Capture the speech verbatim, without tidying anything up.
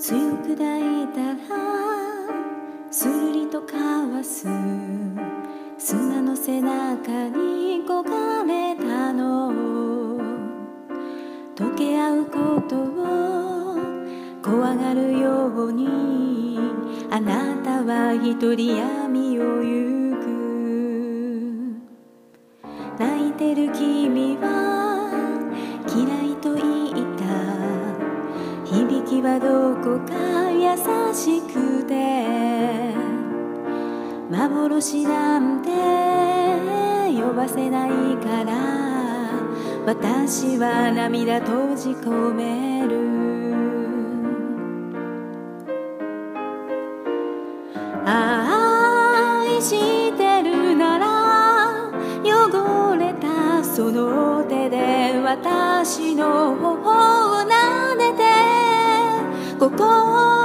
強く抱いたらするりと交わす砂の背中に焦がれたの、溶け合うことを怖がるようにあなたは一人闇を行く。泣いてる君は嫌いと言った響きはどこか優しくて幻なんて呼ばせないから私は涙閉じ込める。愛してるなら汚れたその手で私の頬を撫でて心